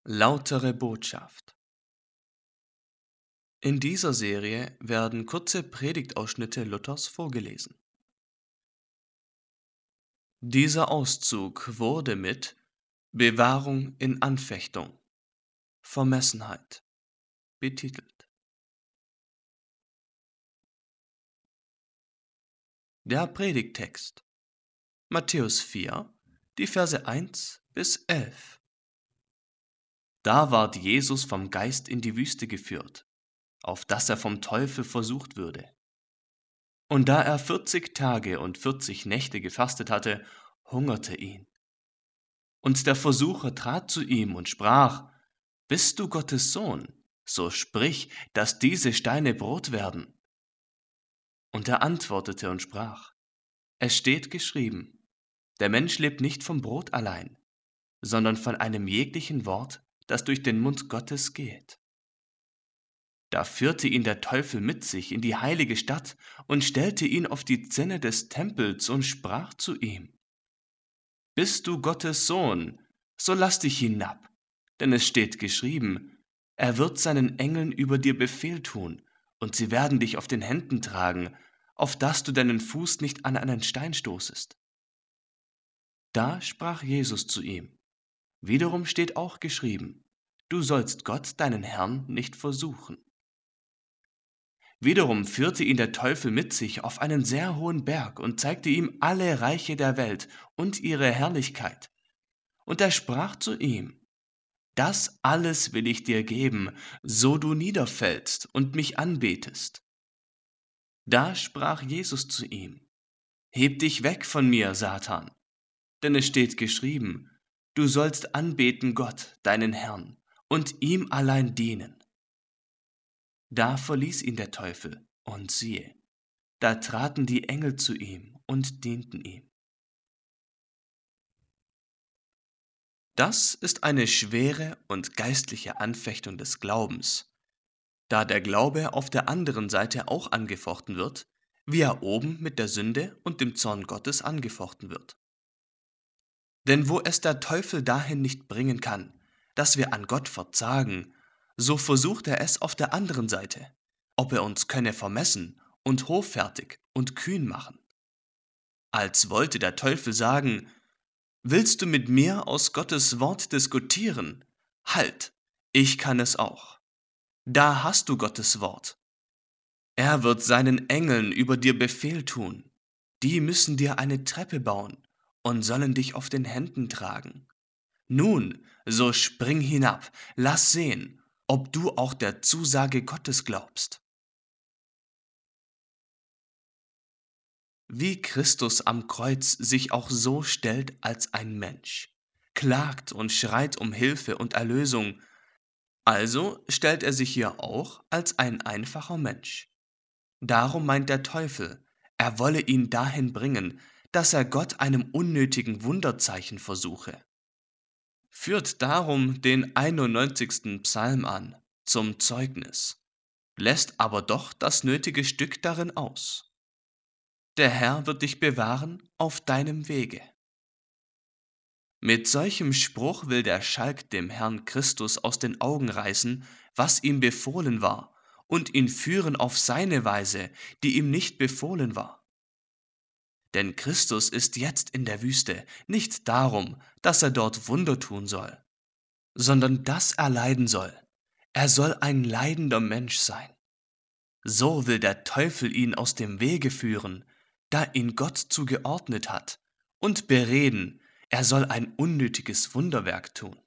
Lautere Botschaft. In dieser Serie werden kurze Predigtausschnitte Luthers vorgelesen. Dieser Auszug wurde mit Bewahrung in Anfechtung, Vermessenheit betitelt. Der Predigttext: Matthäus 4, die Verse 1 bis 11. Da ward Jesus vom Geist in die Wüste geführt, auf dass er vom Teufel versucht würde. Und da er 40 Tage und 40 Nächte gefastet hatte, hungerte ihn. Und der Versucher trat zu ihm und sprach: Bist du Gottes Sohn, so sprich, dass diese Steine Brot werden. Und er antwortete und sprach: Es steht geschrieben, der Mensch lebt nicht vom Brot allein, sondern von einem jeglichen Wort, das durch den Mund Gottes geht. Da führte ihn der Teufel mit sich in die heilige Stadt und stellte ihn auf die Zinne des Tempels und sprach zu ihm: Bist du Gottes Sohn, so lass dich hinab, denn es steht geschrieben, er wird seinen Engeln über dir Befehl tun, und sie werden dich auf den Händen tragen, auf dass du deinen Fuß nicht an einen Stein stoßest. Da sprach Jesus zu ihm: Wiederum steht auch geschrieben, du sollst Gott, deinen Herrn, nicht versuchen. Wiederum führte ihn der Teufel mit sich auf einen sehr hohen Berg und zeigte ihm alle Reiche der Welt und ihre Herrlichkeit. Und er sprach zu ihm: Das alles will ich dir geben, so du niederfällst und mich anbetest. Da sprach Jesus zu ihm: Heb dich weg von mir, Satan, denn es steht geschrieben, du sollst anbeten Gott, deinen Herrn, und ihm allein dienen. Da verließ ihn der Teufel, und siehe, da traten die Engel zu ihm und dienten ihm. Das ist eine schwere und geistliche Anfechtung des Glaubens, da der Glaube auf der anderen Seite auch angefochten wird, wie er oben mit der Sünde und dem Zorn Gottes angefochten wird. Denn wo es der Teufel dahin nicht bringen kann, dass wir an Gott verzagen, so versucht er es auf der anderen Seite, ob er uns könne vermessen und hoffärtig und kühn machen. Als wollte der Teufel sagen: Willst du mit mir aus Gottes Wort diskutieren? Halt, ich kann es auch. Da hast du Gottes Wort. Er wird seinen Engeln über dir Befehl tun. Die müssen dir eine Treppe bauen und sollen dich auf den Händen tragen. Nun, so spring hinab, lass sehen, ob du auch der Zusage Gottes glaubst. Wie Christus am Kreuz sich auch so stellt als ein Mensch, klagt und schreit um Hilfe und Erlösung, also stellt er sich hier auch als ein einfacher Mensch. Darum meint der Teufel, er wolle ihn dahin bringen, dass er Gott einem unnötigen Wunderzeichen versuche. Führt darum den 91. Psalm an, zum Zeugnis, lässt aber doch das nötige Stück darin aus. Der Herr wird dich bewahren auf deinem Wege. Mit solchem Spruch will der Schalk dem Herrn Christus aus den Augen reißen, was ihm befohlen war, und ihn führen auf seine Weise, die ihm nicht befohlen war. Denn Christus ist jetzt in der Wüste, nicht darum, dass er dort Wunder tun soll, sondern dass er leiden soll. Er soll ein leidender Mensch sein. So will der Teufel ihn aus dem Wege führen, da ihn Gott zugeordnet hat, und bereden, er soll ein unnötiges Wunderwerk tun.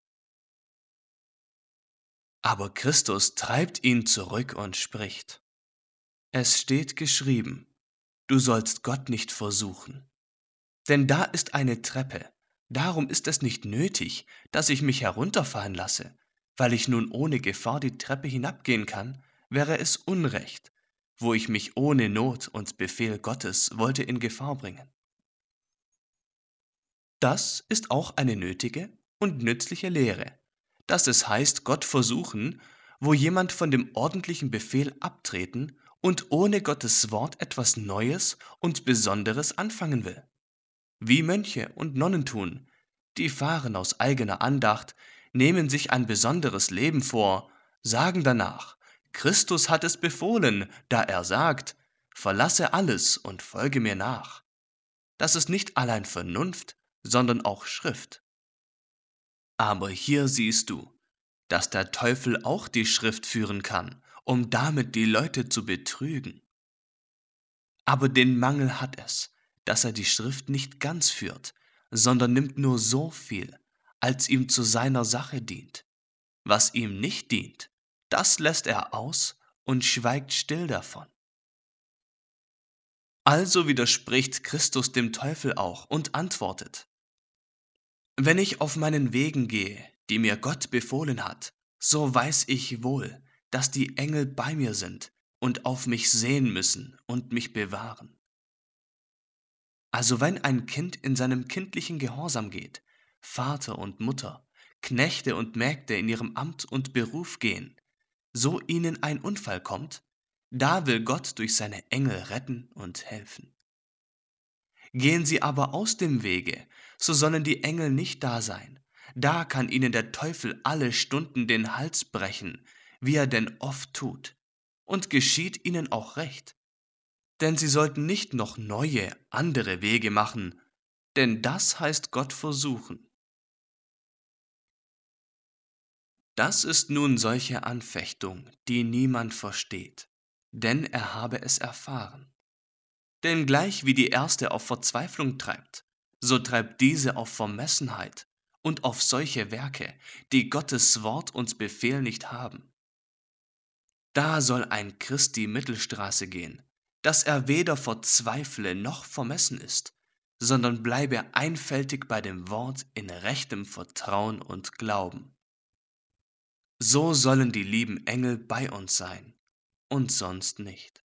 Aber Christus treibt ihn zurück und spricht: Es steht geschrieben, du sollst Gott nicht versuchen. Denn da ist eine Treppe, darum ist es nicht nötig, dass ich mich herunterfallen lasse. Weil ich nun ohne Gefahr die Treppe hinabgehen kann, wäre es Unrecht, wo ich mich ohne Not und Befehl Gottes wollte in Gefahr bringen. Das ist auch eine nötige und nützliche Lehre, dass es heißt, Gott versuchen, wo jemand von dem ordentlichen Befehl abtreten und ohne Gottes Wort etwas Neues und Besonderes anfangen will. Wie Mönche und Nonnen tun, die fahren aus eigener Andacht, nehmen sich ein besonderes Leben vor, sagen danach, Christus hat es befohlen, da er sagt, verlasse alles und folge mir nach. Das ist nicht allein Vernunft, sondern auch Schrift. Aber hier siehst du, dass der Teufel auch die Schrift führen kann, um damit die Leute zu betrügen. Aber den Mangel hat es, dass er die Schrift nicht ganz führt, sondern nimmt nur so viel, als ihm zu seiner Sache dient. Was ihm nicht dient, das lässt er aus und schweigt still davon. Also widerspricht Christus dem Teufel auch und antwortet, wenn ich auf meinen Wegen gehe, die mir Gott befohlen hat, so weiß ich wohl, dass die Engel bei mir sind und auf mich sehen müssen und mich bewahren. Also wenn ein Kind in seinem kindlichen Gehorsam geht, Vater und Mutter, Knechte und Mägde in ihrem Amt und Beruf gehen, so ihnen ein Unfall kommt, da will Gott durch seine Engel retten und helfen. Gehen sie aber aus dem Wege, so sollen die Engel nicht da sein. Da kann ihnen der Teufel alle Stunden den Hals brechen, wie er denn oft tut. Und geschieht ihnen auch recht. Denn sie sollten nicht noch neue, andere Wege machen, denn das heißt Gott versuchen. Das ist nun solche Anfechtung, die niemand versteht, denn er habe es erfahren. Denn gleich wie die erste auf Verzweiflung treibt, so treibt diese auf Vermessenheit und auf solche Werke, die Gottes Wort und Befehl nicht haben. Da soll ein Christ die Mittelstraße gehen, dass er weder verzweifle noch vermessen ist, sondern bleibe einfältig bei dem Wort in rechtem Vertrauen und Glauben. So sollen die lieben Engel bei uns sein und sonst nicht.